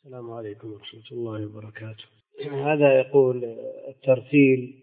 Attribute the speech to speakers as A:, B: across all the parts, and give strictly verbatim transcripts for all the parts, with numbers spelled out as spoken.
A: السلام عليكم ورحمة الله وبركاته. هذا يقول الترتيل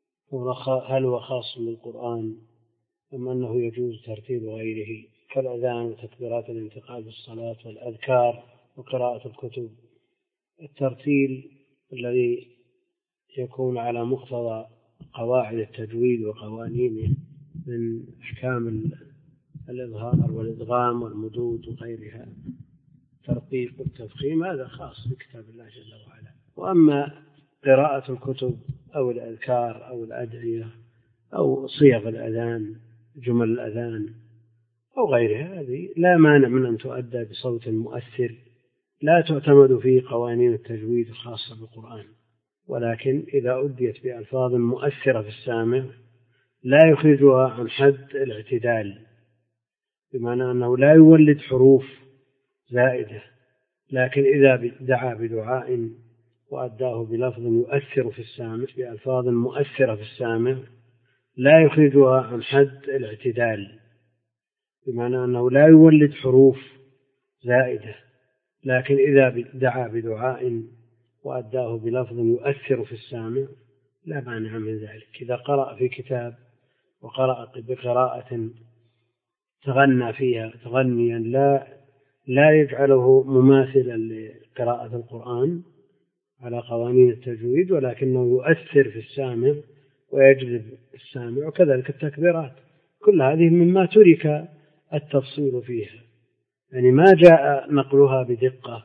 A: هل هو خاص بالقرآن أم أنه يجوز ترتيل غيره كالأذان وتكبيرات الانتقال بالصلاة والأذكار وقراءة الكتب؟ الترتيل الذي يكون على مقتضى قواعد التجويد وقوانينه من أحكام الإظهار والإدغام والمدود وغيرها، ترقيق والتفخيم، هذا خاص بكتاب الله جل وعلا. وأما قراءة الكتب أو الأذكار أو الأدعية أو صيغ الأذان، جمل الأذان أو غيرها، هذه لا مانع من أن تؤدى بصوت مؤثر لا تعتمد فيه قوانين التجويد الخاصة بالقرآن، ولكن إذا أديت بألفاظ مؤثرة في السامع لا يخرجها عن حد الاعتدال، بمعنى أنه لا يولد حروف زائدة، لكن إذا دعا بدعاء وأداه بلفظ يؤثر في السامع بألفاظ مؤثرة في السامع لا يخرجها عن حد الاعتدال، بمعنى أنه لا يولد حروف زائدة، لكن إذا دعا بدعاء وأداه بلفظ يؤثر في السامع لا مانع من ذلك. إذا قرأ في كتاب وقرأ بقراءة تغنى فيها تغنيا لا لا يجعله مماثلا لقراءة القرآن على قوانين التجويد، ولكنه يؤثر في السامع ويجذب السامع، وكذلك التكبيرات، كل هذه مما ترك التفصيل فيها، يعني ما جاء نقلها بدقة،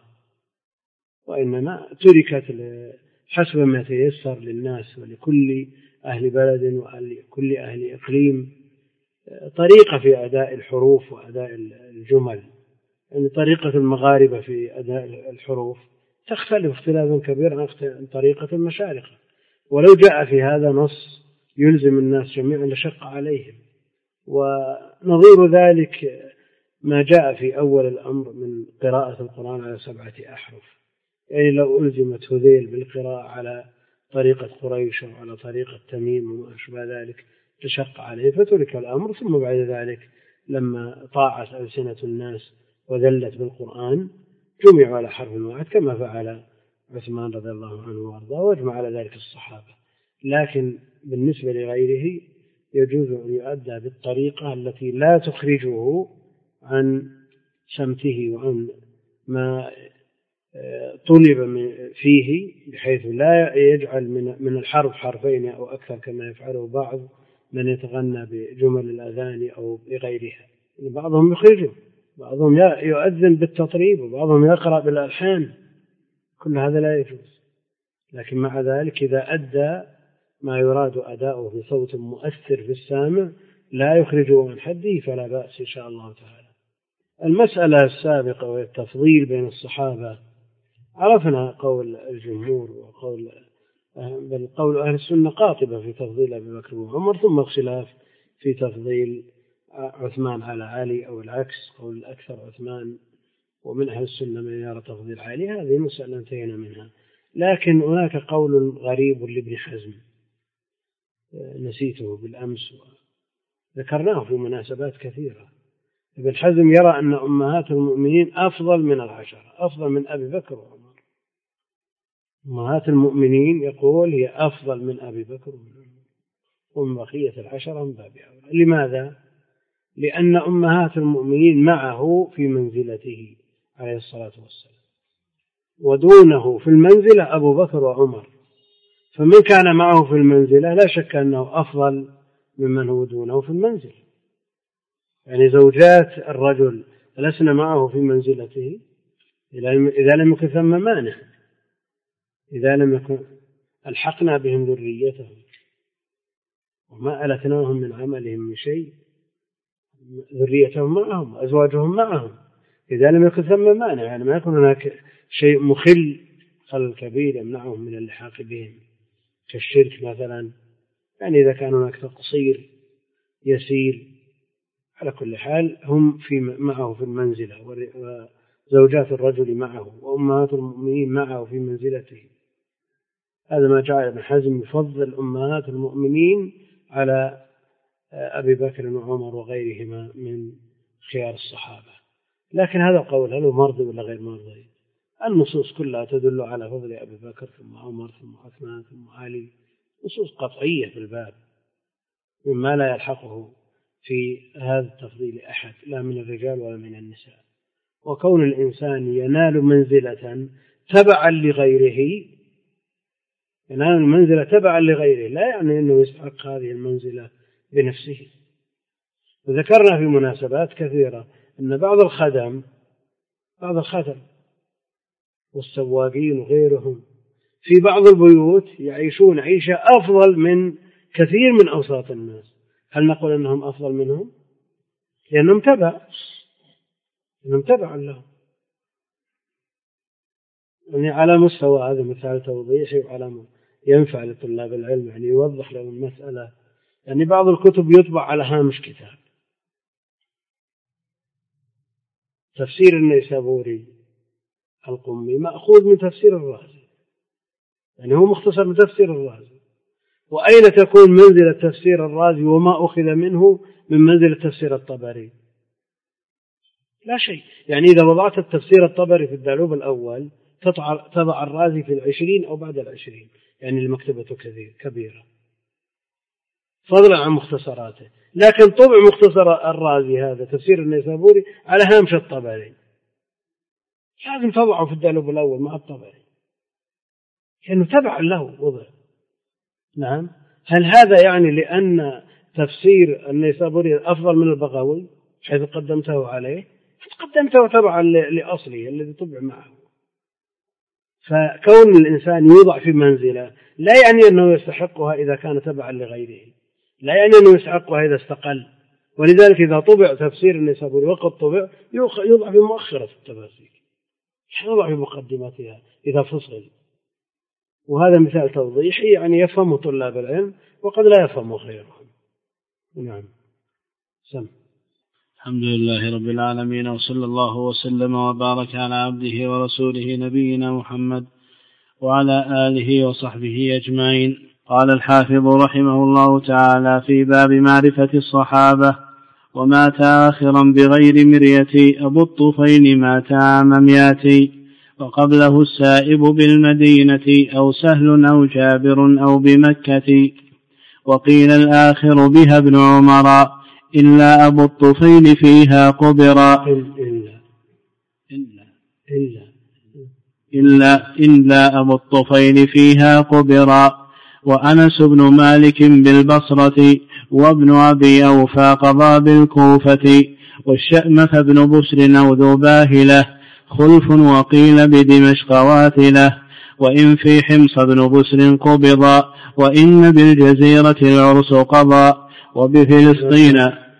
A: وإنما تركت حسب ما تيسر للناس ولكل أهل بلد وكل أهل إقليم طريقة في أداء الحروف وأداء الجمل. يعني طريقة المغاربة في أداء الحروف تختلف اختلافا كبيرا عن طريقة المشارقة، ولو جاء في هذا نص يلزم الناس جميعا لشق عليهم. ونظير ذلك ما جاء في أول الأمر من قراءة القرآن على سبعة أحرف، يعني لو ألزمت هذيل بالقراءة على طريقة قريش وعلى طريقة تميم وما أشبه ذلك لشق عليه، فترك الأمر. ثم بعد ذلك لما طاعت ألسنة الناس وذلت بالقرآن جمعوا على حرف واحد كما فعل عثمان رضي الله عنه وارضاه، واجمع على ذلك الصحابة. لكن بالنسبة لغيره يجوز أن يؤدى بالطريقة التي لا تخرجه عن سمته وعن ما طلب فيه، بحيث لا يجعل من الحرف حرفين أو أكثر كما يفعله بعض من يتغنى بجمل الأذان أو بغيرها. بعضهم يخرجه، بعضهم يؤذن بالتطريب، وبعضهم يقرأ بالألحان، كل هذا لا يجوز. لكن مع ذلك إذا أدى ما يراد أداؤه بصوت مؤثر في السامع لا يخرجه عن حده فلا بأس إن شاء الله تعالى. المسألة السابقة والتفضيل بين الصحابة عرفنا قول الجمهور وقول بل قول أهل السنة قاطبة في تفضيل أبي بكر وعمر، ثم الخلاف في تفضيل عثمان على علي أو العكس، قول الأكثر عثمان ومن أهل السنة من يرى تفضيل علي. هذه مسألة انتهينا منها. لكن هناك قول غريب لابن حزم نسيته بالأمس وذكرناه في مناسبات كثيرة. ابن حزم يرى أن أمهات المؤمنين أفضل من العشرة، أفضل من أبي بكر وعمر. أمهات المؤمنين يقول هي أفضل من أبي بكر وعمر، ومن بقية العشرة من باب أولى. لماذا؟ لأن أمهات المؤمنين معه في منزلته عليه الصلاة والسلام، ودونه في المنزلة أبو بكر وعمر، فمن كان معه في المنزلة لا شك أنه أفضل ممن هو دونه في المنزل. يعني زوجات الرجل لسنا معه في منزلته إذا لم يكن ثم مانع، إذا لم يكن ألحقنا بهم ذريتهم وما ألتناهم من عملهم من شيء، ذريتهم معهم أزواجهم معهم، إذا لم يكن ثم مانع، يعني ما يكون هناك شيء مخل خلل كبير يمنعهم من اللحاق بهم كالشرك مثلا. يعني إذا كان هناك تقصير يسير، على كل حال هم في معه في المنزلة، وزوجات الرجل معه وأمهات المؤمنين معه في منزلته. هذا ما جعل ابن حزم يفضل أمهات المؤمنين على أبي بكر وعمر وغيرهما من خيار الصحابة. لكن هذا قول هل هو مرضي ولا غير مرضي؟ النصوص كلها تدل على فضل أبي بكر ثم عمر ثم عثمان ثم علي، نصوص قطعية في الباب مما لا يلحقه في هذا التفضيل أحد لا من الرجال ولا من النساء. وكون الإنسان ينال منزلة تبعا لغيره ينال المنزلة تبعا لغيره لا يعني أنه يستحق هذه المنزلة بنفسه. وذكرنا في مناسبات كثيرة أن بعض الخدم بعض الخدم والسواقين وغيرهم في بعض البيوت يعيشون عيشة أفضل من كثير من أوساط الناس. هل نقول أنهم أفضل منهم؟ لأنهم تبع لأنهم تبع لهم. يعني على مستوى هذا مثال توضيحي وعلى ينفع لطلاب العلم، يعني يوضح لهم المسألة. يعني بعض الكتب يطبع على هامش كتاب. تفسير النيسابوري القمي مأخوذ من تفسير الرازي، يعني هو مختصر من تفسير الرازي. وأين تكون منزلة تفسير الرازي وما أخذ منه من منزلة تفسير الطبري؟ لا شيء. يعني إذا وضعت التفسير الطبري في الدالوب الأول تضع الرازي في العشرين أو بعد العشرين، يعني المكتبة كبيرة فضلا عن مختصراته. لكن طبع مختصر الرازي هذا تفسير النيسابوري على هامش الطبري، لازم تضعه في الدالوب الأول مع الطبري لأنه تبع له وضع. نعم. هل هذا يعني لأن تفسير النيسابوري أفضل من البغوي حيث قدمته عليه؟ قدمته تبعا لأصله الذي طبع معه. فكون الإنسان يوضع في منزلة لا يعني أنه يستحقها إذا كان تبعا لغيره، لا يعني أنه يستحقها إذا استقل. ولذلك إذا طبع تفسير النيسابوري وقد طبع يوضع في مؤخرة التفاسير، يوضع في مقدمتها إذا فصل. وهذا مثال توضيحي يعني يفهم طلاب العلم وقد لا يفهم غيرهم. نعم. سم.
B: الحمد لله رب العالمين، وصلى الله وسلم وبارك على عبده ورسوله نبينا محمد وعلى آله وصحبه أجمعين. قال الحافظ رحمه الله تعالى في باب معرفة الصحابة: ومات آخرا بغير مرية أبو الطفيل مات عام مئتي، وقبله السائب بالمدينة أو سهل أو جابر أو بمكة. وقيل الآخر بها ابن عمر إلا أبو الطفيل فيها قبرا
A: إلا
B: إلا إلا إلا, إلا أبو الطفيل فيها قبرا. وأنس بن مالك بالبصرة، وابن أبي أوفى قضى بالكوفة، والشأمة بن بسر أو ذو باهلة خلف، وقيل بدمشق واثلة. وإن في حمص بن بسر قبضا، وإن بالجزيرة العرس قضى، وبفلسطين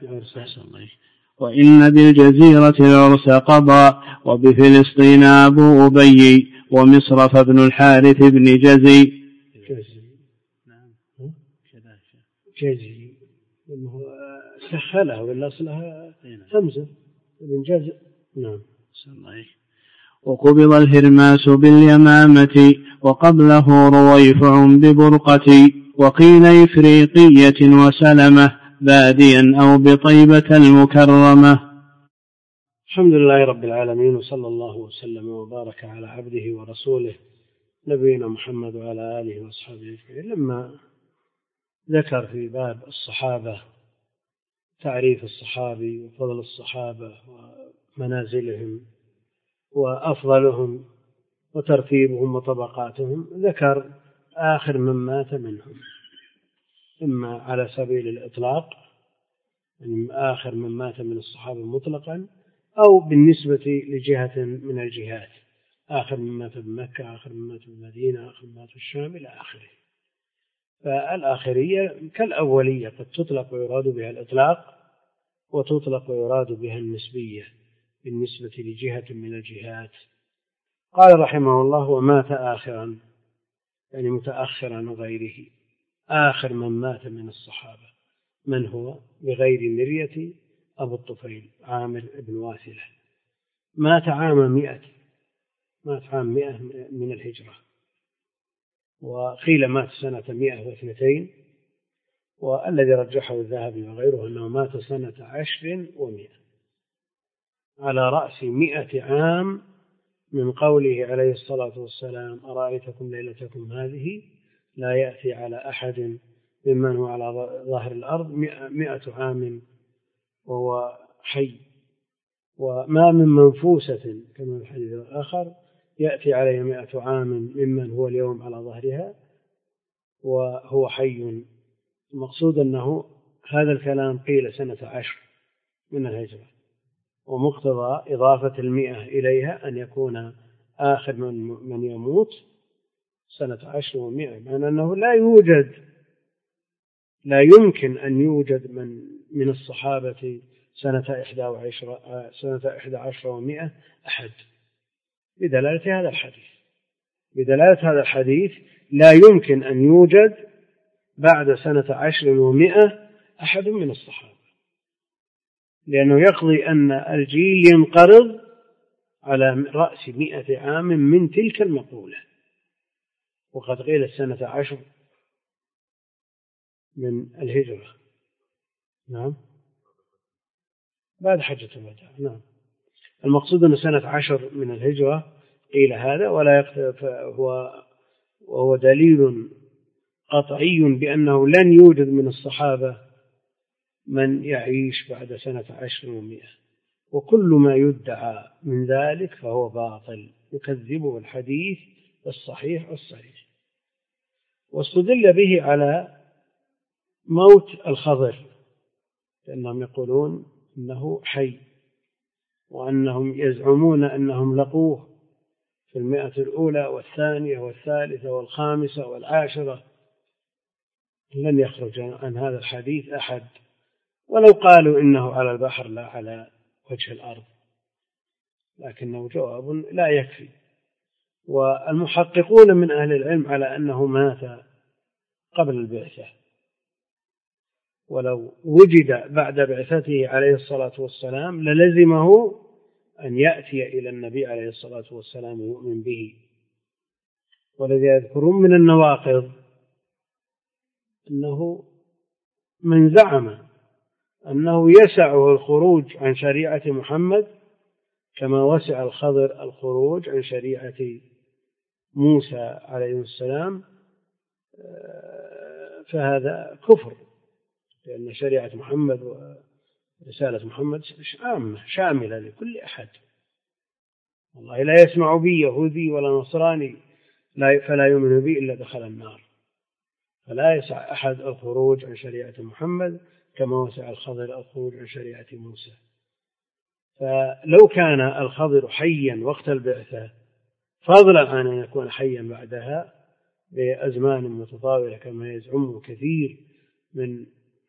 B: وإن بالجزيرة العرس قضى، وبفلسطين أبو أبي، ومصر فابن الحارث بن جزي.
A: جزي سخلها ولا أصلها همزة بن جزي. نعم.
B: وقبض الهرماس باليمامة، وقبله رويفع ببرقة. وقيل إفريقية وسلمة باديا أو بطيبة المكرمة.
A: الحمد لله رب العالمين، وصلى الله وسلم وبارك على عبده ورسوله نبينا محمد وعلى آله وأصحابه أجمعين. لما ذكر في باب الصحابة تعريف الصحابي وفضل الصحابة ومنازلهم وأفضلهم وترتيبهم وطبقاتهم، ذكر آخر من مات منهم، إما على سبيل الإطلاق يعني آخر من مات من الصحابة مطلقا، أو بالنسبة لجهة من الجهات، آخر من مات بمكة، آخر من مات بالمدينة، آخر من مات في الشام إلى آخره. فالآخرية كالأولية قد تطلق ويراد بها الإطلاق، وتطلق ويراد بها النسبية بالنسبة لجهة من الجهات. قال رحمه الله: ومات آخرا يعني متأخرا غيره، آخر من مات من الصحابة من هو؟ بغير مرية أبو الطفيل عامر بن واثلة، مات عام مئة، مات عام مئة من الهجرة، وقيل مات سنة مئة واثنتين، والذي رجحه الذهبي وغيره أنه مات سنة عشر ومئة، على رأس مئة عام من قوله عليه الصلاة والسلام أرأيتكم ليلتكم هذه لا يأتي على أحد ممن هو على ظاهر الأرض مئة عام وهو حي، وما من منفوسة كما في الحديث الآخر يأتي عليه مئة عام ممن هو اليوم على ظهرها وهو حي. المقصود أنه هذا الكلام قيل سنة عشر من الهجرة، ومقتضى إضافة المئة إليها أن يكون آخر من, من يموت سنة عشر ومئة، معنى أنه لا يوجد لا يمكن أن يوجد من من الصحابة سنة إحدى وعشر سنة إحدى عشر ومئة أحد، بدلالة هذا الحديث بدلالة هذا الحديث لا يمكن أن يوجد بعد سنة عشر ومئة أحد من الصحابة، لأنه يقضي أن الجيل ينقرض على رأس مئة عام من تلك المقولة، وقد قيل السنة عشر من الهجرة. نعم بعد حجة الوداع. نعم المقصود أن سنة عشر من الهجرة قيل هذا، ولا هو وهو دليل قطعي بأنه لن يوجد من الصحابة من يعيش بعد سنة عشر ومئة، وكل ما يدعى من ذلك فهو باطل يكذبه الحديث الصحيح والصحيح. واستدل به على موت الخضر، لأنهم يقولون إنه حي، وأنهم يزعمون أنهم لقوه في المئة الأولى والثانية والثالثة والخامسة والعاشرة، لن يخرج عن هذا الحديث أحد، ولو قالوا إنه على البحر لا على وجه الأرض، لكنه جواب لا يكفي. والمحققون من أهل العلم على أنه مات قبل البعثة، ولو وجد بعد بعثته عليه الصلاة والسلام للزمه أن يأتي إلى النبي عليه الصلاة والسلام ويؤمن به. والذي يذكرون من النواقض أنه من زعم أنه يسعه الخروج عن شريعة محمد كما وسع الخضر الخروج عن شريعة موسى عليه السلام، فهذا كفر، لأن شريعة محمد ورسالة محمد عامة شاملة لكل أحد. والله لا يسمع بي يهودي ولا نصراني فلا يؤمن بي إلا دخل النار، فلا يسع أحد الخروج عن شريعة محمد كما وسع الخضر الخروج عن شريعة موسى. فلو كان الخضر حيا وقت البعثة فضلا عن أن يكون حيا بعدها بأزمان متطاولة كما يزعم كثير من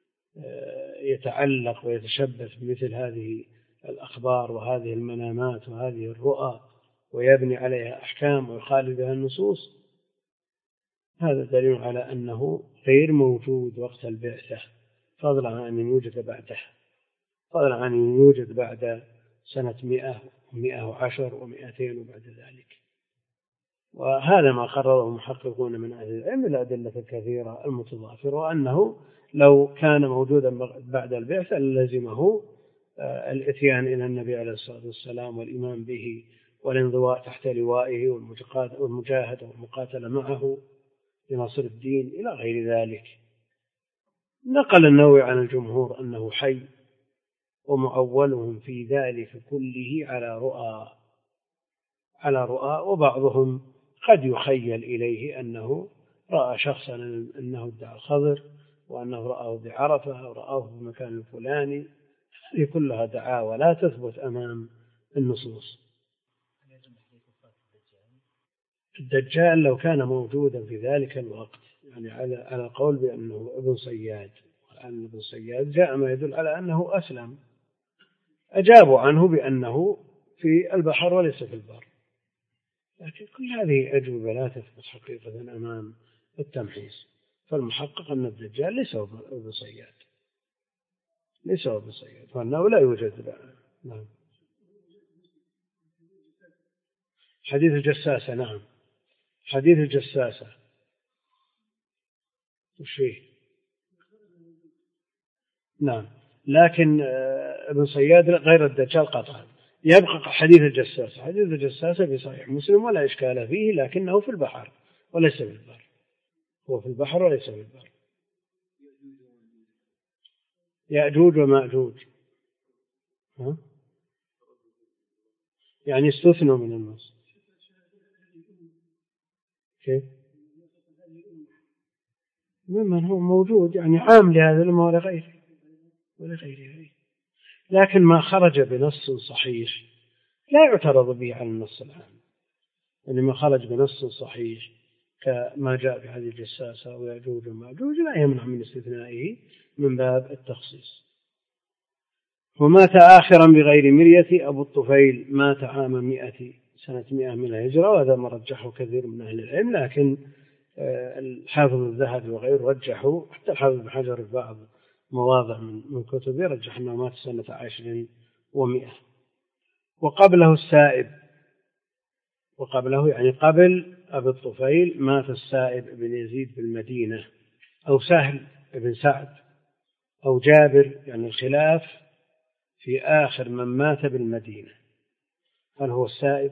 A: يتعلق ويتشبث بمثل هذه الأخبار وهذه المنامات وهذه الرؤى ويبني عليها أحكام ويخالف بها النصوص، هذا دليل على أنه غير موجود وقت البعثة، فضلا عن أن يوجد بعده، فضلا عن أن يوجد بعد سنة مئة ومئة وعشر ومئتين وبعد ذلك. وهذا ما قرره المحققون من أهل العلم الأدلة الكثيرة المتضافرة، وأنه لو كان موجودا بعد البعثة للزمه الاتيان إلى النبي عليه الصلاة والسلام والإيمان به والانضواء تحت لوائه والمجاهدة والمقاتلة معه لنصر الدين إلى غير ذلك. نقل النووي عن الجمهور أنه حي، ومعولهم في ذلك كله على رؤى على رؤى وبعضهم قد يخيل إليه أنه رأى شخصا أنه ادعى الخضر وأنه رآه بعرفة ورآه في المكان الفلاني، هذه كلها دعاوى لا تثبت أمام النصوص. الدجال لو كان موجودا في ذلك الوقت، يعني على على قول بأنه ابن صياد، وأن ابن صياد جاء ما يدل على أنه أسلم، أجابوا عنه بأنه في البحر وليس في البر، لكن كل هذه أجوبة لا تثبت حقيقة أمام التمحيص. فالمحقق أن الدجال ليس ابن صياد ليس ابن صياد وأنه لا يوجد بقى. نعم. حديث الجساسة. نعم حديث الجساسة وش فيه؟ نعم لكن ابن صياد غير الدجال قطعا، يبقى حديث الجساسة. حديث الجساسة في صحيح مسلم ولا إشكال فيه، لكنه في البحر وليس في البر، هو في البحر وليس في البر. يأجوج ومأجوج ها؟ يعني استثنوا من النص. كيف؟ ممن هو موجود، يعني عام لهذا الأمة ولغيره ولغيره، لكن ما خرج بنص صحيح لا يعترض به على النص العام. يعني ما خرج بنص صحيح كما جاء في حديث الجساسة ويأجوج ومأجوج لا يمنع من استثنائه من باب التخصيص. ومات آخرا بغير مرية أبو الطفيل، مات عام مئة سنة مئة من الهجرة، وهذا ما رجحه كثير من أهل العلم، لكن الحافظ الذهبي وغيره رجحوا، حتى الحافظ بن حجر في بعض مواضع من كتبه رجح أنه مات سنة عشر ومئة. وقبله السائب، وقبله يعني قبل أبي الطفيل مات السائب بن يزيد بالمدينة، أو سهل بن سعد، أو جابر، يعني الخلاف في آخر من مات بالمدينة، هل هو السائب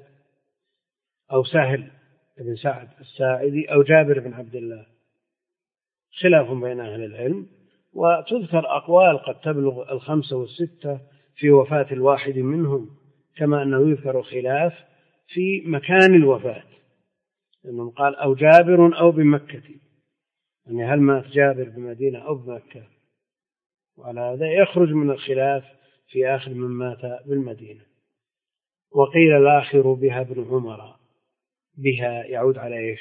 A: أو سهل بن سعد الساعدي أو جابر بن عبد الله، خلاف بين أهل العلم. وتذكر أقوال قد تبلغ الخمسة والستة في وفاة الواحد منهم، كما أنه يذكر خلاف في مكان الوفاة، لأنه قال أو جابر أو بمكة، يعني هل مات جابر بمدينة أو بمكة، وعلى هذا يخرج من الخلاف في آخر من مات بالمدينة. وقيل الآخر بها ابن عمر، بها يعود على إيش؟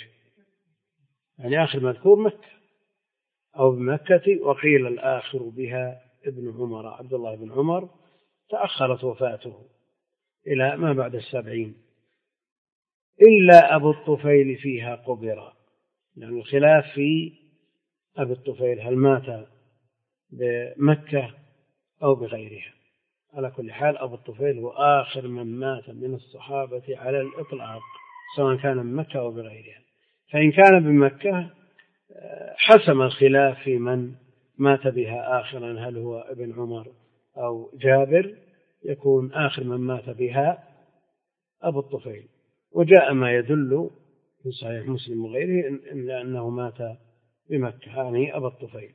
A: يعني آخر مذكور مكة أو بمكة. وقيل الآخر بها ابن عمر، عبد الله بن عمر تأخرت وفاته إلى ما بعد السبعين، إلا أبو الطفيل فيها قبر، يعني الخلاف في أبي الطفيل هل مات بمكة أو بغيرها. على كل حال أبو الطفيل هو آخر من مات من الصحابة على الإطلاق، سواء كان من مكة أو بغيرها. فإن كان بمكة حسم الخلاف في من مات بها آخرا، هل هو ابن عمر أو جابر، يكون آخر من مات بها أبو الطفيل. وجاء ما يدل في صحيح مسلم وغيره إن أنه مات بمكة، يعني أبو الطفيل.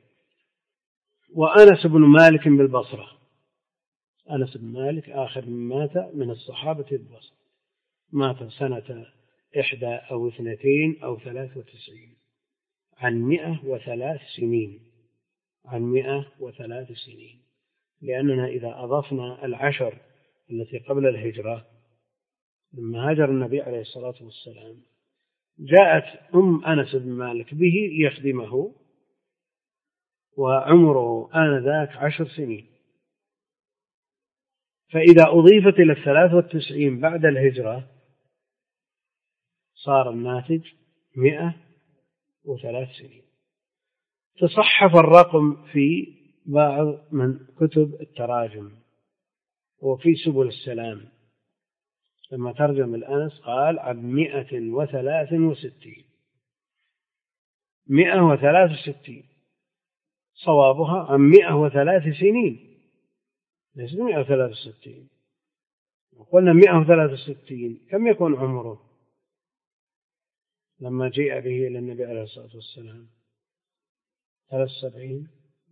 A: وأنس بن مالك بالبصرة، أنس بن مالك آخر من مات من الصحابة بالبصرة، مات سنة إحدى أو اثنتين أو ثلاث وتسعين، عن مئة وثلاث سنين، عن مئة وثلاث سنين. لأننا إذا أضفنا العشر التي قبل الهجرة لما هاجر النبي عليه الصلاة والسلام، جاءت أم أنس بن مالك به ليخدمه، وعمره آنذاك عشر سنين، فإذا أضيفت إلى الثلاث والتسعين بعد الهجرة صار الناتج مئة وثلاث سنين. تصحف الرقم في بعض من كتب التراجم وفي سبل السلام، لما ترجم الأنس قال عن مئة وثلاث وستين، مئة وثلاث وستين، صوابها عن مئة وثلاث سنين، ليس مئة وثلاث وستين. قلنا مئة وثلاث وستين كم يكون عمره لما جاء به إلى النبي عليه الصلاة والسلام؟ ثلاث سبعين،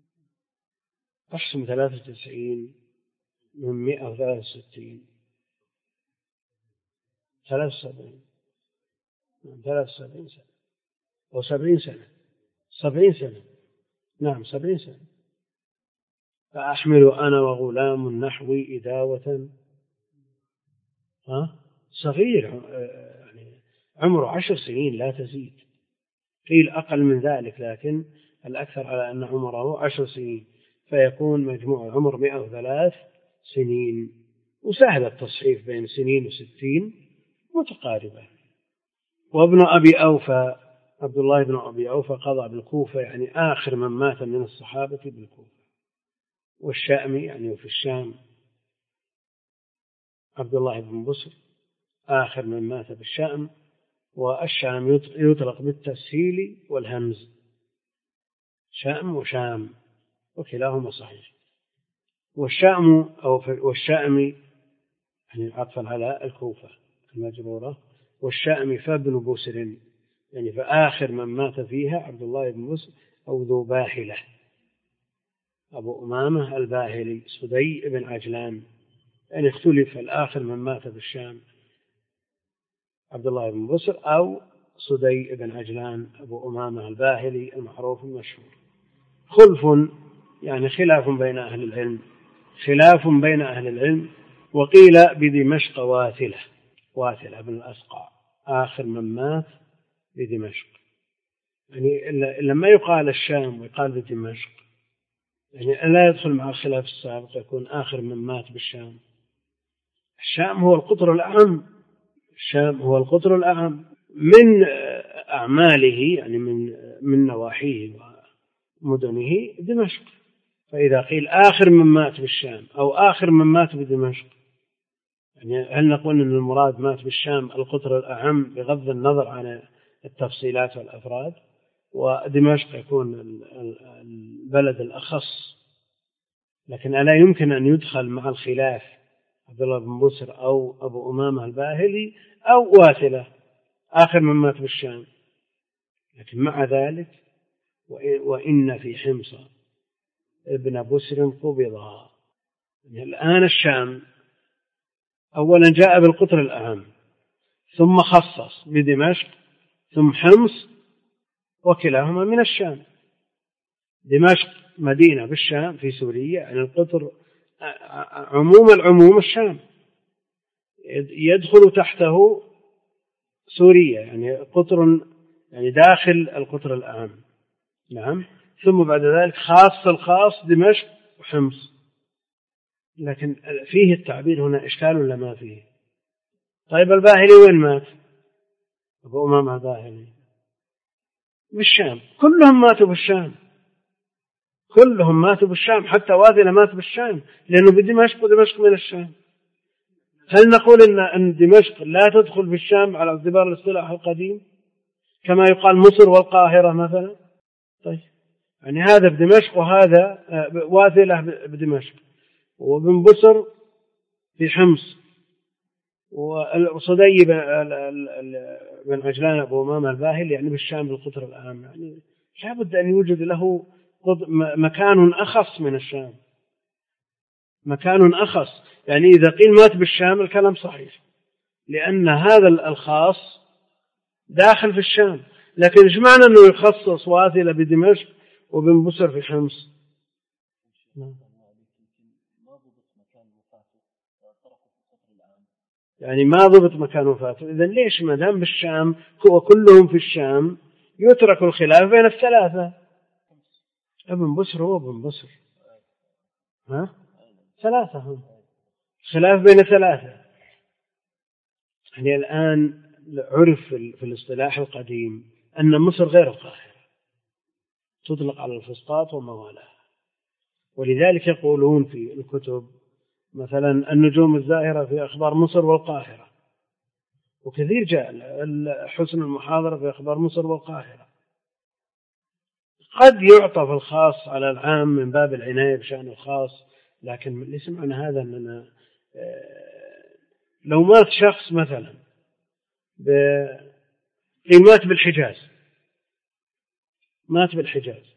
A: أحسن ثلاث وتسعين من مئة وثلاث وستين، ثلاث سبعين، ثلاث سبعين سنة أو سبعين سنة، سبعين سنة، نعم سبعين سنة. فأحمل أنا وغلام نحوي إداوة، ها صغير، يعني عمره عشر سنين لا تزيد، قيل أقل من ذلك، لكن الأكثر على أن عمره عشر سنين، فيكون مجموع العمر مئة وثلاث سنين. وسهل التصحيف بين سنين وستين متقاربة. وابن أبي أوفى، عبد الله بن أبي أوفى قضى بالكوفة، يعني آخر من مات من الصحابة بالكوفة. والشامي يعني في الشام عبد الله بن بصر آخر من مات بالشام. والشام يطلق بالتسهيل والهمز، شام وشام وكلاهما صحيح. والشام أو والشامي يعني عطفا على الكوفة المجرورة. والشام فابن بسر، يعني فآخر من مات فيها عبد الله بن بسر أو ذو باهلة أبو أمامة الباهلي صدي بن عجلان، يعني اختلف الآخر من مات في الشام عبد الله بن بسر أو صدي بن عجلان أبو أمامة الباهلي المعروف المشهور. خلف يعني خلاف بين أهل العلم، خلاف بين أهل العلم. وقيل بدمشق واثلة، واثلة بن الأسقع آخر من مات بدمشق. يعني لما يقال الشام ويقال بدمشق يعني لا يدخل مع الخلاف السابق، يكون آخر من مات بالشام. الشام هو القطر الأعم، الشام هو القطر الأعم من أعماله، يعني من من نواحيه ومدنه دمشق. فإذا قيل آخر من مات بالشام أو آخر من مات بدمشق، يعني هل نقول أن المراد مات بالشام القطر الأعم بغض النظر عن التفصيلات والأفراد، ودمشق يكون البلد الأخص؟ لكن ألا يمكن أن يدخل مع الخلاف عبد الله بن بسر أو أبو أمامة الباهلي أو واثلة آخر من مات بالشام. لكن مع ذلك وإن في حمص ابن بسر قبضا. يعني الآن الشام أولا جاء بالقطر الأهم، ثم خصص بدمشق، ثم حمص، وكلاهما من الشام. دمشق مدينة بالشام في سوريا، يعني القطر عموم العموم الشام يدخل تحته سوريا، يعني قطر يعني داخل القطر الأهم. نعم. ثم بعد ذلك خاص الخاص دمشق وحمص. لكن فيه التعبير هنا إشكال ولا ما فيه؟ طيب الباهلي وين مات؟ أبو أمامة الباهلي بالشام، كلهم ماتوا بالشام، كلهم ماتوا بالشام، حتى واثلة مات بالشام لأنه بدمشق، ودمشق من الشام. هل نقول إن أن دمشق لا تدخل بالشام على اعتبار الاصطلاح القديم كما يقال مصر والقاهرة مثلا؟ طيب يعني هذا بدمشق وهذا واثلة بدمشق، وابن بسر في حمص، وصدي بن عجلان أبو أمامة الباهلي يعني بالشام بالقطر الأهم. يعني لابد أن يوجد له مكان أخص من الشام، مكان أخص. يعني إذا قيل مات بالشام الكلام صحيح، لأن هذا الخاص داخل في الشام. لكن إيش معنى أنه يخصص واثلة بدمشق وبن بسر في حمص؟ يعني ما ضبط مكان وفاته. إذن ليش ما دام بالشام وكلهم في الشام يترك الخلاف بين الثلاثة؟ ابن بسر هو ابن بسر، ها ثلاثة هم خلاف بين ثلاثة. يعني الآن عرف في الاصطلاح القديم أن مصر غير القاهرة، تطلق على الفسطاط وموالاه. ولذلك يقولون في الكتب مثلا النجوم الزاهرة في أخبار مصر والقاهرة، وكثير جاء حسن المحاضرة في أخبار مصر والقاهرة. قد يعطف الخاص على العام من باب العناية بشأن الخاص، لكن ليس معنى هذا أننا لو مات شخص مثلا مات بالحجاز، مات بالحجاز،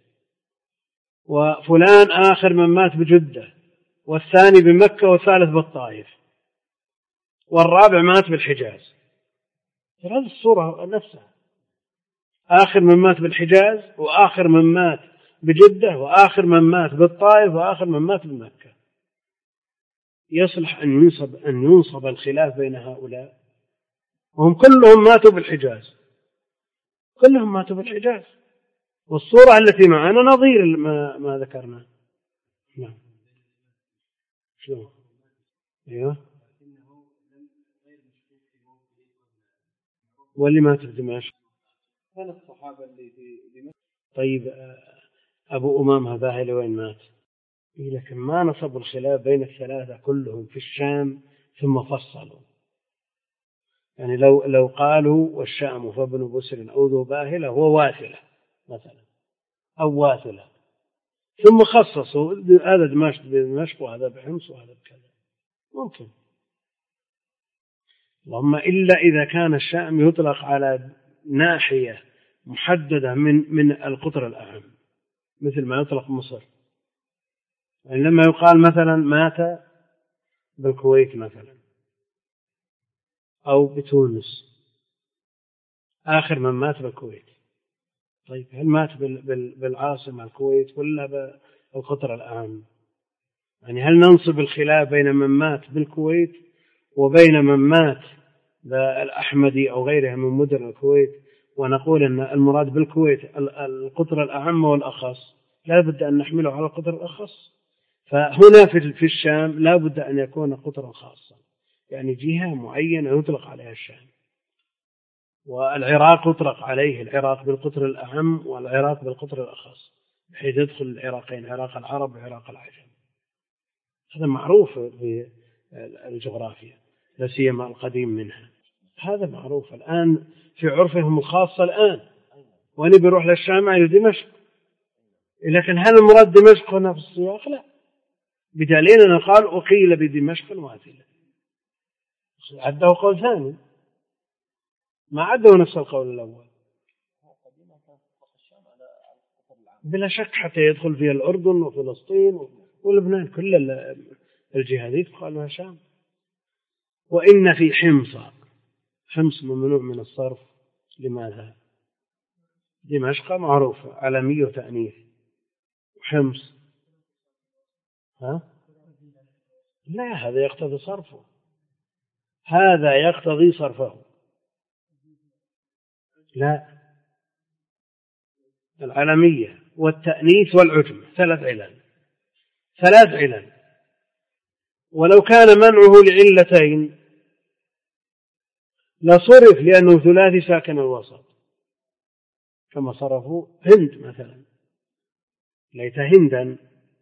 A: وفلان آخر من مات بجدة، والثاني بمكة، والثالث بالطائف، والرابع مات بالحجاز، هذه الصورة نفسها، آخر من مات بالحجاز، وآخر من مات بجدة، وآخر من مات بالطائف، وآخر من مات بمكة. يصلح أن ينصب أن ينصب الخلاف بين هؤلاء، وهم كلهم ماتوا بالحجاز، كلهم ماتوا بالحجاز، والصورة التي معنا نظير ما, ما ذكرنا. نعم. شو؟ أيوه. واللي مات في دمشق كان الصحابة اللي في دمشق. طيب أبو أمامة الباهلي وين مات؟ لكن ما نصب الخلاف بين الثلاثة كلهم في الشام ثم فصلوا. يعني لو لو قالوا والشام فابن بسر أو ذو باهلة هو واثلة مثلا أو واثلة، ثم خصصوا هذا دمشق بدمشق وهذا بحمص وهذا بكذا، ممكن. اللهم إلا إذا كان الشام يطلق على ناحية محددة من من القطر الأعم، مثل ما يطلق مصر. يعني لما يقال مثلا مات بالكويت مثلا أو بتونس، آخر من مات بالكويت، طيب هل مات بالعاصمة الكويت ولا بالقطر الأعم؟ يعني هل ننصب الخلاف بين من مات بالكويت وبين من مات بالأحمدي أو غيرها من مدن الكويت ونقول أن المراد بالكويت القطر الأعم والأخص؟ لا بد أن نحمله على القطر الأخص. فهنا في الشام لا بد أن يكون قطرا خاصا، يعني جهة معينة يطلق عليها الشام. والعراق يطلق عليه العراق بالقطر الأعم والعراق بالقطر الأخص، بحيث يدخل العراقين، عراق العرب وعراق العجم. هذا معروف في الجغرافيا، لا سيما القديم منها. هذا معروف الآن في عرفهم الخاصة الآن. وأنا بروح للشام إلى دمشق، لكن هل المراد دمشق هنا في السياق؟ لا، بدليل أن قال أقيل بدمشق واثلة، عده قول ثاني، ما عده نفس القول الأول. بلا شك حتى يدخل فيها الأردن وفلسطين ولبنان، كل الجهات دي تقال لها شام. وإن في حمص، حمص ممنوع من الصرف. لماذا؟ دمشق معروفة علمية وتأنيث، وحمص ها؟ لا، هذا يقتضي صرفه، هذا يقتضي صرفه. لا، العلمية والتأنيث والعجم ثلاث علل، ثلاث علل. ولو كان منعه لعلتين لصرف لأنه ثلاثي ساكن الوسط، كما صرفوا هند مثلا، ليت هندا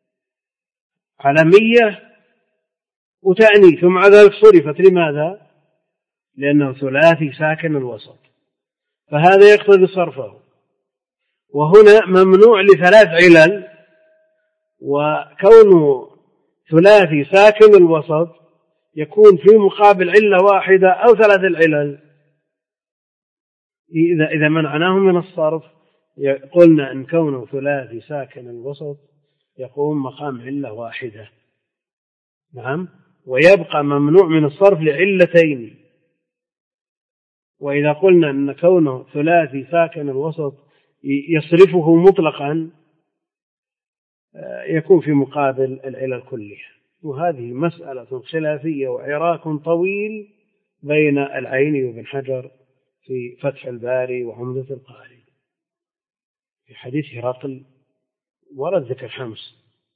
A: علمية وتأنيث ومع ذلك صرفت. لماذا؟ لأنه ثلاثي ساكن الوسط، فهذا يقتضي صرفه. وهنا ممنوع لثلاث علل، وكونه ثلاثي ساكن الوسط يكون في مقابل علة واحدة أو ثلاث العلل. إذا إذا منعناه من الصرف قلنا إن كونه ثلاثي ساكن الوسط يقوم مقام علة واحدة، نعم، ويبقى ممنوع من الصرف لعلتين. وإذا قلنا إن كونه ثلاثي ساكن الوسط يصرفه مطلقا يكون في مقابل العلل كلها. وهذه مسألة خلافية وعراك طويل بين العيني وابن حجر في فتح الباري وعمدة القاري. في حديث هرقل ورد ذكر حمص،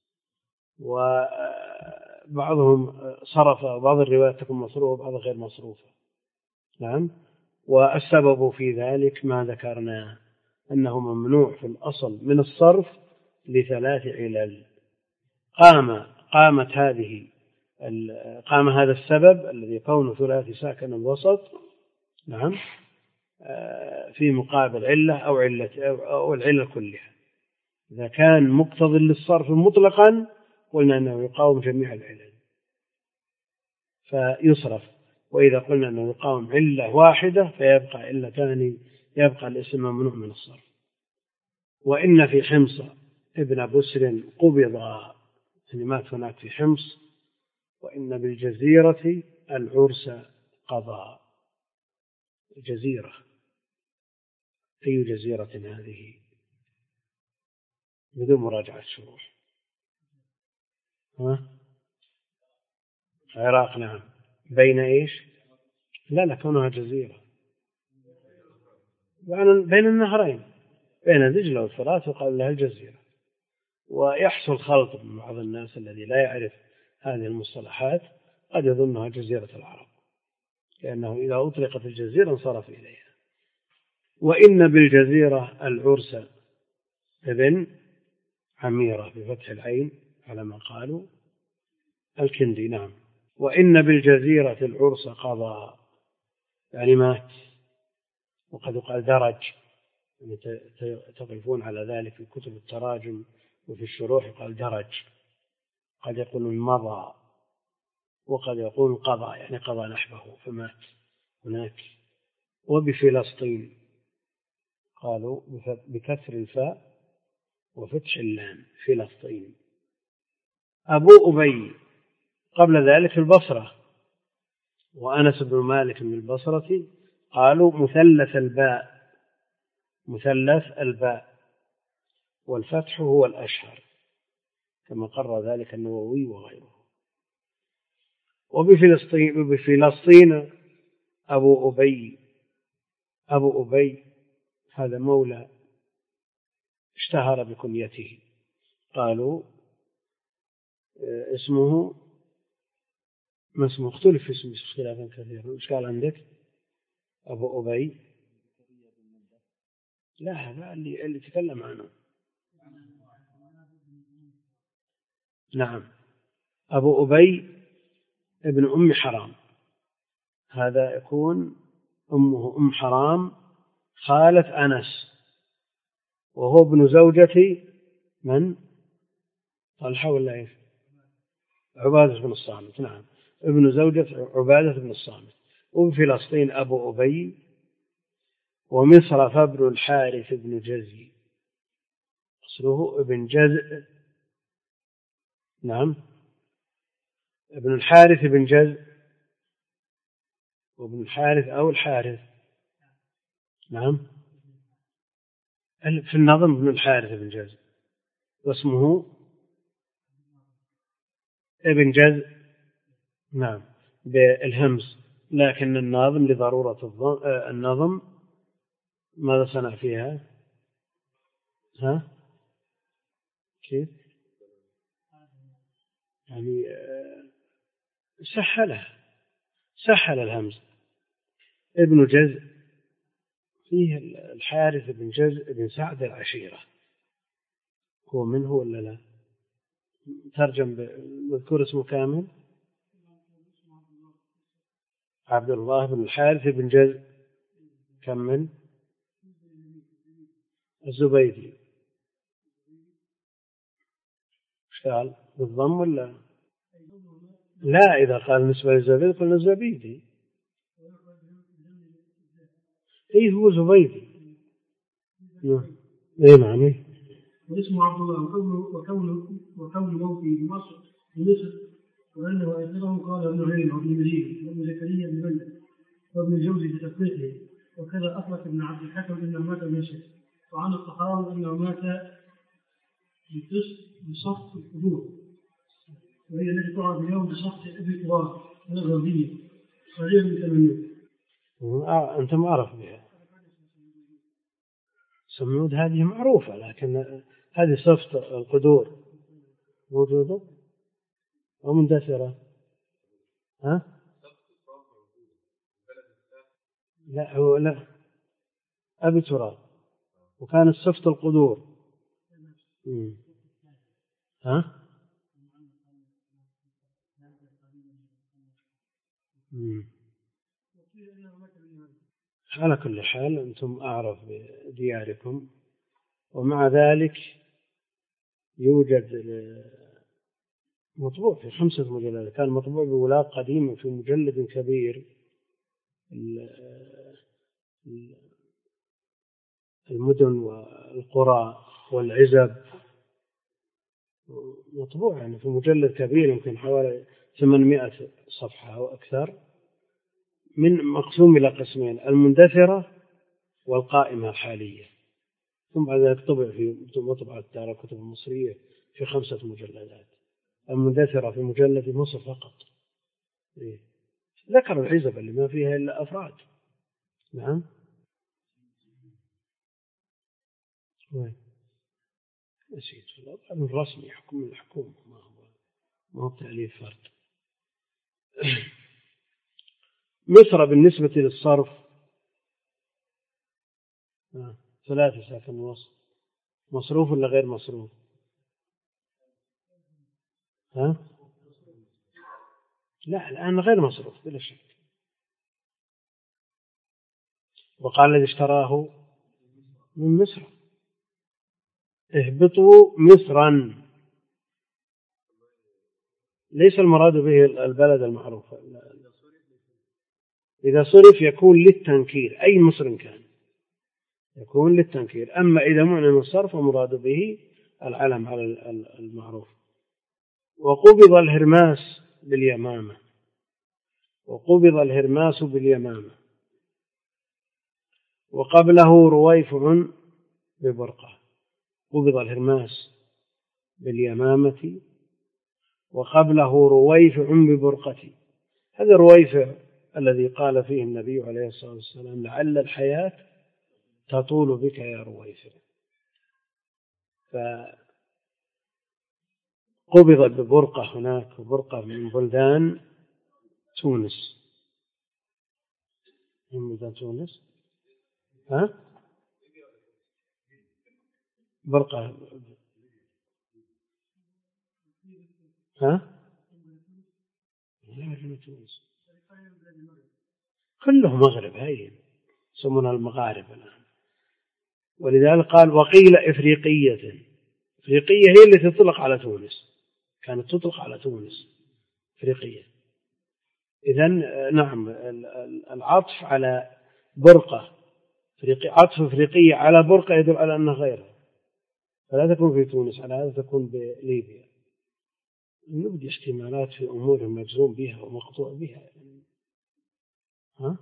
A: وبعضهم صرف، وبعض الروايات تكون مصروفة وبعض غير مصروفة، نعم. والسبب في ذلك ما ذكرنا، أنه ممنوع في الأصل من الصرف لثلاث علل. قام قامت هذه قام هذا السبب الذي كونه ثلاثي ساكن الوسط، نعم، في مقابل علة أو علة أو العلة كلها. إذا كان مقتضي للصرف مطلقا قلنا أنه يقاوم جميع العلل فيصرف، وإذا قلنا أنه يقاوم علة واحدة فيبقى علتان، يبقى الاسم ممنوع من الصرف. وإن في حمص ابن بسر قبض، يعني مات هناك في حمص. وإن بالجزيرة العرس قضى. الجزيرة أي جزيرة هذه؟ بدون مراجعة الشروح. ها؟ العراق، نعم. بين إيش؟ لا لا، كونها جزيرة بين النهرين، بين دجلة والفرات، وقال لها الجزيرة. ويحصل خلط من بعض الناس الذي لا يعرف هذه المصطلحات، قد يظنها جزيرة العرب، لأنه إذا أطلقت الجزيرة انصرف إليها. وإن بالجزيرة العرس ابن عميرة بفتح العين على ما قالوا الكندي، نعم. وإن بالجزيرة العرس قضى، يعني مات. وقد قال درج، تقفون على ذلك في كتب التراجم وفي الشروح، قال درج. قد يقول مضى، وقد يقول قضى، يعني قضى نحبه فمات. هناك. وبفلسطين قالوا بكسر الفاء وفتح اللام فلسطين. أبو أبي قبل ذلك في البصرة، وأنس بن مالك من البصرة قالوا مثلث الباء، مثلث الباء والفتح هو الأشهر كما قرر ذلك النووي وغيره. وبفلسطين بفلسطين أبو أبي، أبو أبي هذا مولى اشتهر بكنيته، قالوا اسمه ما اسمه اختلف في اسمه اختلافا كثيرا. ايش قال عندك؟ أبو أبي لا هذا اللي اللي تكلم عنه. نعم أبو أبي ابن أم حرام، هذا يكون أمه أم حرام خالة أنس، وهو ابن زوجة من؟ طلحة ولا إيش؟ عبادة بن الصامت. نعم ابن زوجة عبادة بن الصامت. وفلسطين أبو أبي. ومصر فابن الحارث بن جزي، أصله ابن جزء. نعم ابن الحارث بن جزء، وابن الحارث أو الحارث. نعم في النظم ابن الحارث بن جزء، واسمه ابن جزء. نعم بالهمز، لكن الناظم لضرورة النظم ماذا صنع فيها؟ ها كيف يعني سهلها، سهل الهمز. ابن جزء فيه الحارث بن جزء بن سعد العشيرة، هو منه ولا لا؟ ترجم مذكور اسمه كامل عبد الله بن الحارث بن جزء. كمل. الزبيدي. ايش قال بالضم ولا لا؟ إذا قال نسبة للزبيدي قلنا الزبيدي. إيه هو زبيدي. إيه نعم.
C: واسمه عبد الله، وكونه وكون موته بمصر بمصر، وأنه آخره قال ابن عين وابن مجيد وابن زكريا بن بلد وابن الجوزي في تصديقه، وكذا أطلق ابن عبد الحكم أنه مات بمصر. وعن الطحاوي أنه مات بصف القبور، وهي التي تعرف اليوم بصف أبي طراب من الغربية صغير من ثمانين.
A: أنت معرف بها سمود، هذه معروفة، لكن هذه صفة القدور موجودة ومندثرة. ها؟ لا هو لا أبي تراب، وكانت صفة القدور. مم. ها؟ مم. على كل حال أنتم أعرف بدياركم. ومع ذلك يوجد مطبوع في خمسة مجلدات، كان مطبوع بولاق قديم في مجلد كبير، المدن والقرى والعزب، مطبوع يعني في مجلد كبير يمكن حوالي ثمانمائة صفحة أو أكثر، من مقسوم إلى قسمين: المندثرة والقائمة الحالية. ثم بعد ذلك طبع في مطبعة دار الكتب المصرية في خمسة مجلدات. المندثرة في مجلد مصر فقط. إيه؟ ذكر العزب اللي ما فيها إلا أفراد. نعم. وين؟ نسيت والله. الرسمي حكم الحكومة، ما هو ما هو تأليف فرد. مصر بالنسبة للصرف آه. ثلاثة ساكن وسط، مصروف ولا غير مصروف؟ ها؟ لا الآن غير مصروف بلا شك. وقال الذي اشتراه من مصر اهبطوا مصرا، ليس المراد به البلد المعروف، إذا صرف يكون للتنكير أي مصر كان يكون للتنكير. أما إذا معنى الصرف فمراد به العلم على المعروف. وقبض الهرماس باليمامة وقبض الهرماس باليمامة وقبله رويفع ببرقة. قبض الهرماس باليمامة وقبله رويفع ببرقة. هذا رويفع الذي قال فيه النبي عليه الصلاة والسلام لعل الحياة تطول بك يا رويفع. فقبض ببرقة هناك، برقة من بلدان تونس، من بلدان تونس ها برقة ها كله مغرب، هاي يسمونها المغارب الآن. ولذلك قال وقيل إفريقية. إفريقية هي التي تطلق على تونس، كانت تطلق على تونس إفريقية. إذن نعم العطف على برقة عطف إفريقية على برقة يدل على أنها غيرها، فلا تكون في تونس، على هذا تكون بليبيا. نبدي احتمالات في أمور مجزوم بها ومقطوع بها. ها؟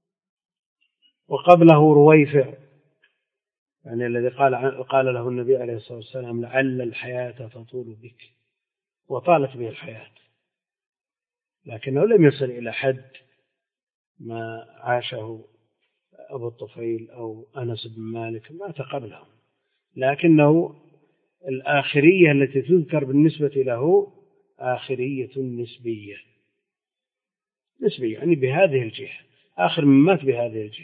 A: وقبله رويفع يعني الذي قال قال له النبي عليه الصلاة والسلام لعل الحياة تطول بك، وطالت به الحياة، لكنه لم يصل إلى حد ما عاشه أبو الطفيل أو أنس بن مالك، مات قبلهم، لكنه الآخرية التي تذكر بالنسبة له آخرية نسبية نسبية يعني بهذه الجهة، آخر من مات بهذه الجهة.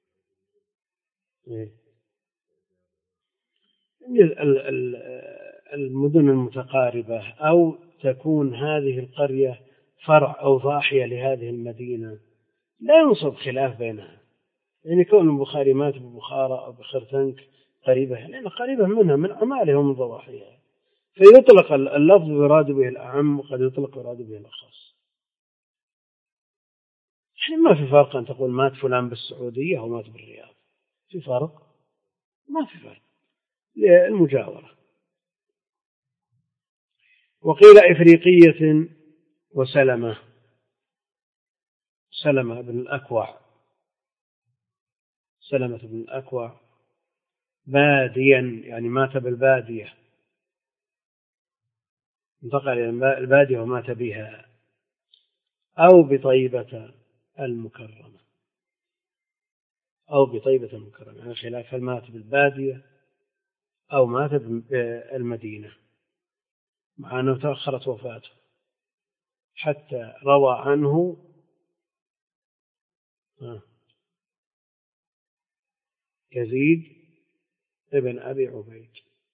A: المدن المتقاربة أو تكون هذه القرية فرع أو ضاحية لهذه المدينة لا ينصب خلاف بينها، يعني كون البخاري مات ببخارى أو بخرتنك قريبة لأن قريبة منها من أعمالها ومن ضواحيها، فيطلق اللفظ يراد به الأعم وقد يطلق يراد به الأخص. يعني ما في فرق أن تقول مات فلان بالسعودية أو مات بالرياض، في فرق؟ ما في فرق للمجاورة. وقيل إفريقية وسلمة. سلمة بن الأكوع سلمة بن الأكوع باديا يعني مات بالبادية، انتقل إلى البادية ومات بها، أو بطيبة المكرمة أو بطيبة المكرمة يعني خلاف هل مات بالبادية أو مات بالمدينة، مع أنه تأخرت وفاته حتى روى عنه يزيد ابن أبي عبيد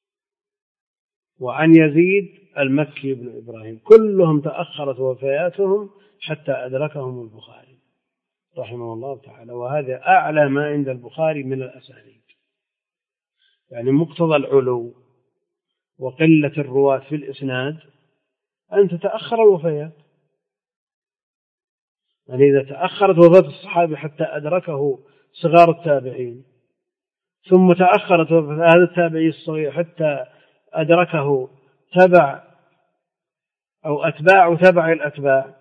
A: وعن يزيد المكي بن إبراهيم، كلهم تأخرت وفياتهم حتى أدركهم البخاري رحمه الله تعالى. وهذا أعلى ما عند البخاري من الأسانيد، يعني مقتضى العلو وقلة الرواة في الإسناد أن تتأخر الوفيات. يعني إذا تأخرت وفاة الصحابي حتى أدركه صغار التابعين، ثم تأخرت وفاة هذا التابعي الصغير حتى أدركه تبع أو أتباع تبع الأتباع،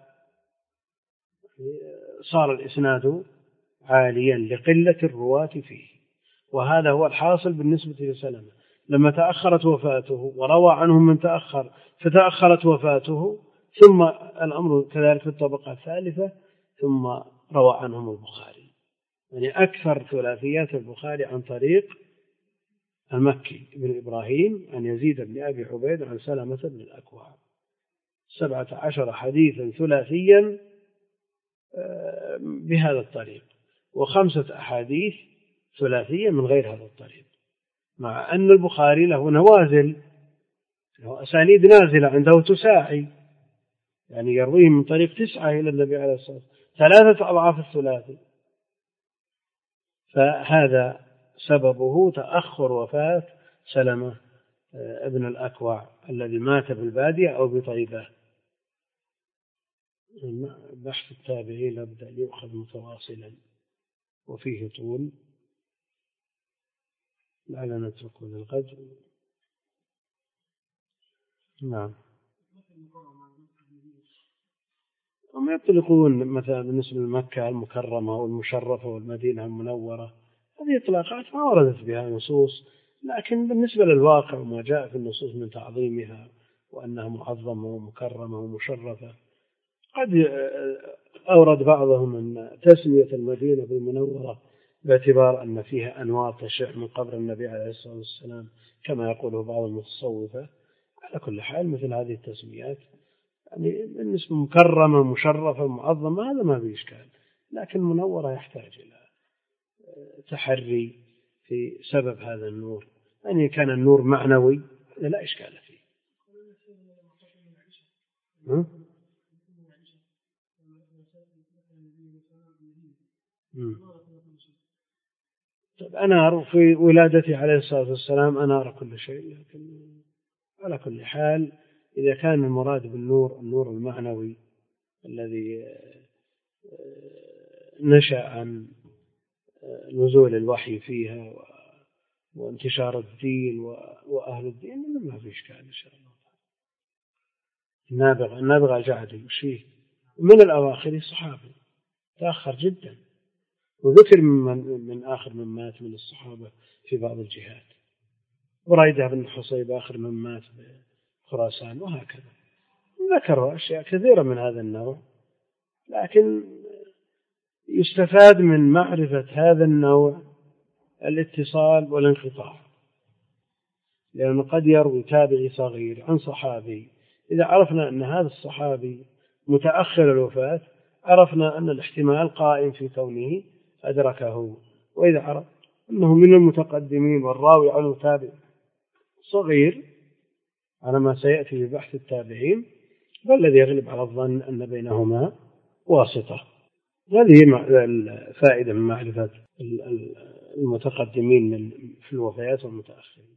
A: صار الإسناد عاليا لقلة الرواة فيه. وهذا هو الحاصل بالنسبة لسلمة، لما تأخرت وفاته وروى عنهم من تأخر فتأخرت وفاته، ثم الأمر كذلك في الطبقة الثالثة ثم روى عنهم البخاري. يعني أكثر ثلاثيات البخاري عن طريق المكي بن إبراهيم عن يزيد بن أبي عبيد عن سلمة بن الأكوع، سبعة عشر حديثا ثلاثيا بهذا الطريق، وخمسة أحاديث ثلاثية من غير هذا الطريق، مع أن البخاري له نوازل، له أسانيد نازلة عنده تساعي، يعني يرويه من طريق تسعة إلى النبي عليه الصلاة والسلام، ثلاثة أضعاف الثلاثي. فهذا سببه تأخر وفاة سلمة ابن الأكوع الذي مات بالبادية أو بطيبة. بحث التابعين لابد أن يؤخذ متواصلا وفيه طول، لعلنا نتركه للغد. نعم. هم يطلقون مثلا بالنسبة لمكة المكرمة والمشرفة والمدينة المنورة، هذه إطلاقات ما وردت بها نصوص، لكن بالنسبة للواقع وما جاء في النصوص من تعظيمها وأنها معظمة ومكرمة ومشرفة، قد أورد بعضهم أن تسمية المدينة بالمنورة باعتبار أن فيها أنوار تشع من قبر النبي عليه الصلاة والسلام كما يقوله بعض المتصوفة. على كل حال مثل هذه التسميات يعني بالنسبة مكرمة مشرفة معظمة هذا ما فيه إشكال، لكن منورة يحتاج إلى تحري في سبب هذا النور، أن يعني كان النور معنوي لا إشكال فيه. ها؟ طيب أنا في ولادتي عليه الصلاة والسلام أنا أرى كل شيء، لكن على كل حال إذا كان المراد بالنور النور المعنوي الذي نشأ عن نزول الوحي فيها وانتشار الدين وأهل الدين ما في إشكال إن شاء الله. النابغة النابغة الجعدي وشيه من الأواخر صحابي تأخر جدا، وذكر من, من آخر من مات من الصحابة في بعض الجهات، بريدة بن حصيب آخر من مات بخراسان، وهكذا ذكروا أشياء كثيرة من هذا النوع. لكن يستفاد من معرفة هذا النوع الاتصال والانقطاع، لأنه قد يروي تابعي صغير عن صحابي، إذا عرفنا أن هذا الصحابي متأخر الوفاة عرفنا أن الاحتمال قائم في كونه أدركه، وإذا عرف أنه من المتقدمين والراوي عنه تابع صغير على ما سيأتي في بحث التابعين، فالذي يغلب على الظن أن بينهما واسطة. هذه الفائدة من معرفة المتقدمين في الوفيات والمتأخرين.